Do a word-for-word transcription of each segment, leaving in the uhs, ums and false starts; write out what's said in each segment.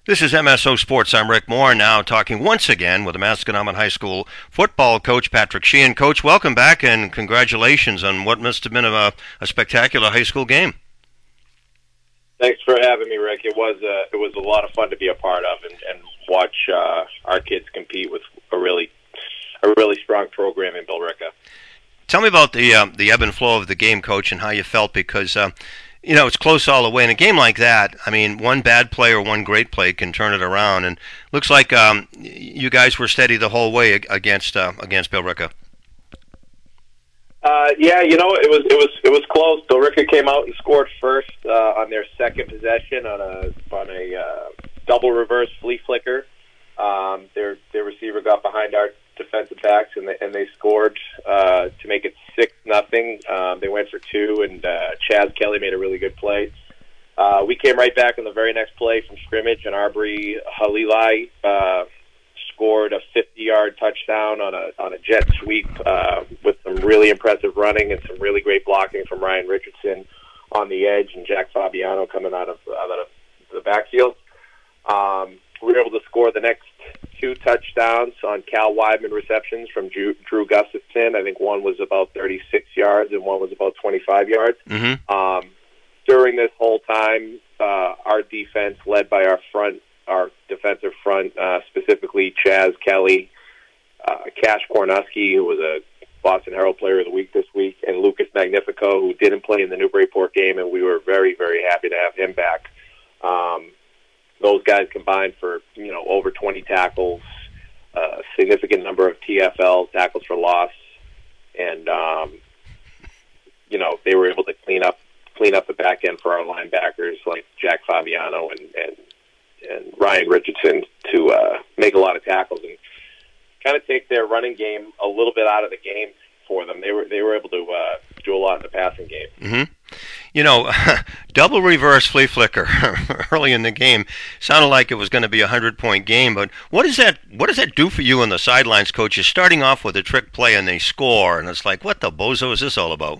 This is M S O Sports. I'm Rick Moore, now talking once again with the Masconomet High School football coach, Patrick Sheehan. Coach, welcome back and congratulations on what must have been a, a spectacular high school game. Thanks for having me, Rick. It was uh, it was a lot of fun to be a part of and, and watch uh, our kids compete with a really a really strong program in Billerica. Tell me about the uh, the ebb and flow of the game, Coach, and how you felt because uh, you know it's close all the way. In a game like that, I mean, one bad play or one great play can turn it around. And looks like um, you guys were steady the whole way against uh, against Billerica. Uh, yeah, you know, it was it was it was close. Billerica came out and scored first uh, on their second possession on a on a uh, double reverse flea flicker. Um, their their receiver got behind our defensive backs and they and they scored uh, to make it six nothing. Um, they went for two, and uh, Chaz Kelly made a really good play. Uh, we came right back on the very next play from scrimmage, and Arbery Halilai uh, scored a fifty-yard touchdown on a on a jet sweep uh, with some really impressive running and some really great blocking from Ryan Richardson on the edge, and Jack Fabiano coming out of out of the backfield. Um, we were able to score the next two touchdowns on Cal Weidman receptions from Drew, Drew Gustafson. I think one was about thirty-six yards and one was about twenty-five yards. Mm-hmm. Um, during this whole time, uh, our defense, led by our front, our defensive front, uh, specifically Chaz Kelly, uh, Cash Kornuski, who was a Boston Herald Player of the Week this week, and Lucas Magnifico, who didn't play in the Newburyport game, and we were very, very happy to have him back. Um, Those guys combined for, you know, over twenty tackles, a uh, significant number of T F Ls, tackles for loss, and um, you know they were able to clean up clean up the back end for our linebackers like Jack Fabiano and and, and Ryan Richardson to uh, make a lot of tackles and kind of take their running game a little bit out of the game for them. They were they were able to uh, do a lot in the passing game. Mm-hmm. You know, double reverse flea flicker early in the game sounded like it was going to be a hundred-point game. But what does that what does that do for you on the sidelines, Coach? You're starting off with a trick play and they score, and it's like, what the bozo is this all about?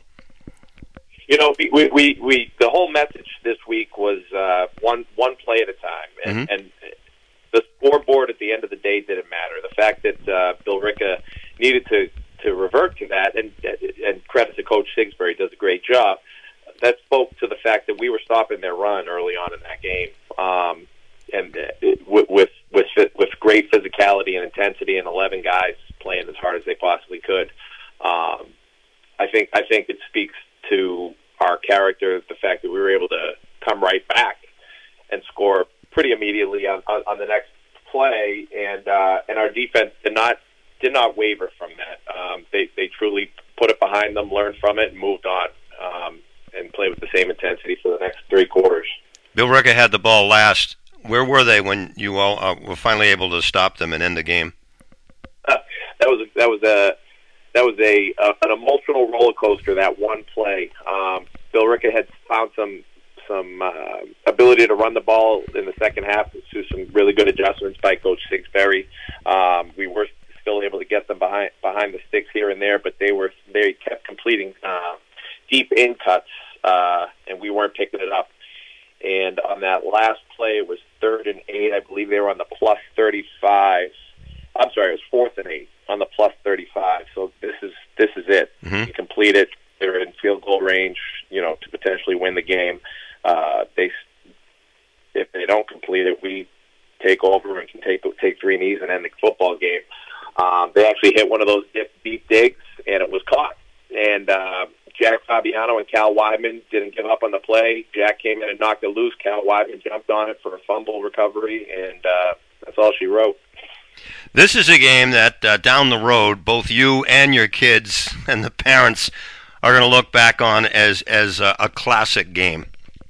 You know, we we, we the whole message this week was uh, one one play at a time, and, Mm-hmm. and the scoreboard at the end of the day didn't matter. The fact that uh, Billerica needed to, to revert to that, and and credit to Coach Sigsbury, does a great job. That spoke to the fact that we were stopping their run early on in that game, um, and uh, with, with with with great physicality and intensity, and eleven guys playing as hard as they possibly could. Um, I think I think it speaks to our character, the fact that we were able to come right back and score pretty immediately on, on, on the next play, and uh, and our defense did not did not waver from that. Um, they they truly put it behind them, learned from it, and moved on. Um, and play with the same intensity for the next three quarters. Billerica had the ball last. Where were they when you all uh, were finally able to stop them and end the game? Uh, that was that was a that was a uh, an emotional roller coaster. That one play, um, Billerica had found some some uh, ability to run the ball in the second half through some really good adjustments by Coach Sigsbury. Um, we were still able to get them behind behind the sticks here and there, but they were they kept completing uh, deep in cuts. Uh, and we weren't picking it up. And on that last play, it was third and eight. I believe they were on the plus thirty-five. I'm sorry, it was fourth and eight on the plus thirty-five. So this is this is it. Mm-hmm. You complete it. They're in field goal range, you know, to potentially win the game. Uh, they, if they don't complete it, we take over and can take take three knees and end the football game. Um, they actually hit one of those deep digs, and it was caught. And uh, Jack Fabiano and Cal Weidman didn't give up on the play. Jack came in and knocked it loose. Cal Weidman jumped on it for a fumble recovery, and uh, that's all she wrote. This is a game that uh, down the road, both you and your kids and the parents are going to look back on as as a, a classic game.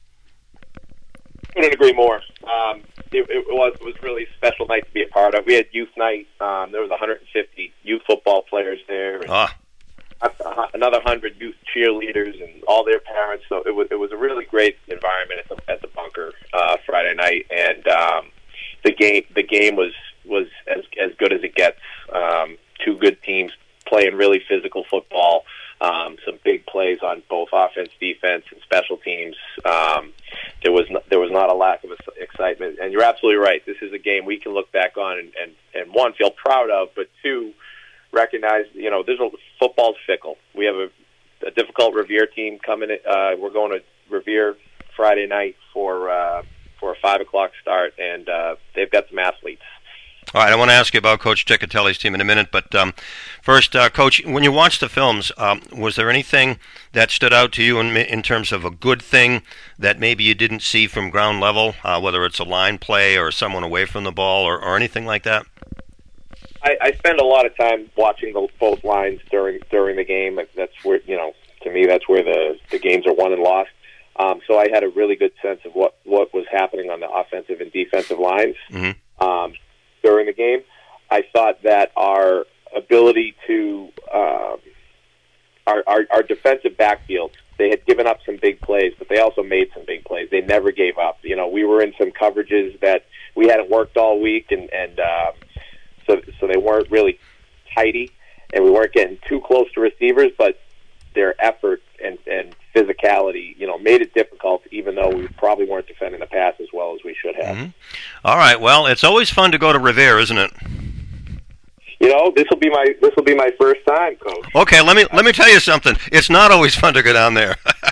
Couldn't agree more. Um, it, it was it was really a special night to be a part of. We had youth night. Um, there was one hundred fifty youth football players there. And, ah. another hundred youth cheerleaders and all their parents. So it was it was a really great environment at the at the bunker uh, Friday night, and um, the game the game was was as as good as it gets. Um, two good teams playing really physical football. Um, some big plays on both offense, defense, and special teams. Um, there was no, there was not a lack of excitement. And you're absolutely right. This is a game we can look back on and, and, and one, feel proud of, but two, recognize, you know, there's a, football's fickle. We have a, a difficult Revere team coming. Uh, we're going to Revere Friday night for uh, for a five o'clock start, and uh, they've got some athletes. All right, I want to ask you about Coach Ciccatelli's team in a minute, but um, first, uh, Coach, when you watched the films, um, was there anything that stood out to you in, in terms of a good thing that maybe you didn't see from ground level, uh, whether it's a line play or someone away from the ball or, or anything like that? I, I spend a lot of time watching the, both lines during during the game. That's where, you know, to me, that's where the, the games are won and lost. Um, so I had a really good sense of what, what was happening on the offensive and defensive lines. Mm-hmm. Um, during the game. I thought that our ability to um, our, our our defensive backfield, they had given up some big plays, but they also made some big plays. They never gave up. You know, we were in some coverages that we hadn't worked all week, and and um, so so they weren't really tidy, and we weren't getting too close to receivers, but their effort and and physicality, you know, made it difficult, even though we probably weren't defending the pass as well as we should have. Mm-hmm. All right. Well, it's always fun to go to Revere, isn't it? You know, this will be my this will be my first time, Coach. Okay, let me let me tell you something. It's not always fun to go down there.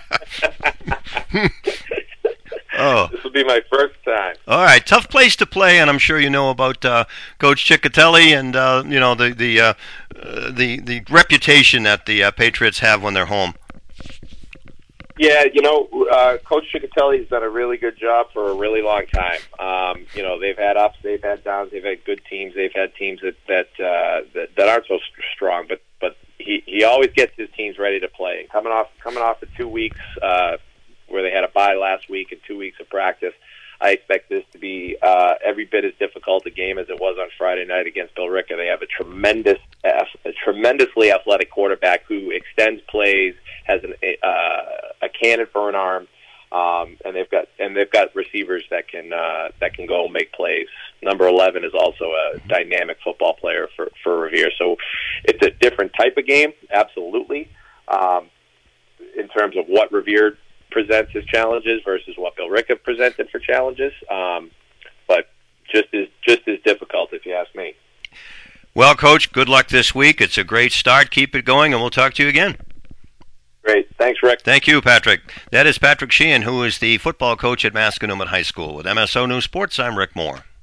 Oh, this will be my first time. All right, tough place to play, and I'm sure you know about uh, Coach Ciccatelli and uh, you know the the uh, uh, the the reputation that the uh, Patriots have when they're home. Yeah, you know, uh, Coach Ciccatelli has done a really good job for a really long time. Um, you know, they've had ups, they've had downs, they've had good teams, they've had teams that that uh, that, that aren't so strong. But but he, he always gets his teams ready to play. And coming off coming off of two weeks uh, where they had a bye last week and two weeks of practice, I expect this to be uh, every bit as difficult a game as it was on Friday night against Billerica. They have a tremendous, a tremendously athletic quarterback who extends plays, has an, uh, a cannon for an arm, um, and they've got and they've got receivers that can uh, that can go make plays. Number eleven is also a dynamic football player for for Revere. So it's a different type of game, absolutely, um, in terms of what Revere presents as challenges versus what Billerica presented for challenges, um, but just as just as difficult, if you ask me. Well, Coach, good luck this week. It's a great start. Keep it going, and we'll talk to you again. Great. Thanks, Rick. Thank you, Patrick. That is Patrick Sheehan, who is the football coach at Masconomet High School. With M S O News Sports, I'm Rick Moore.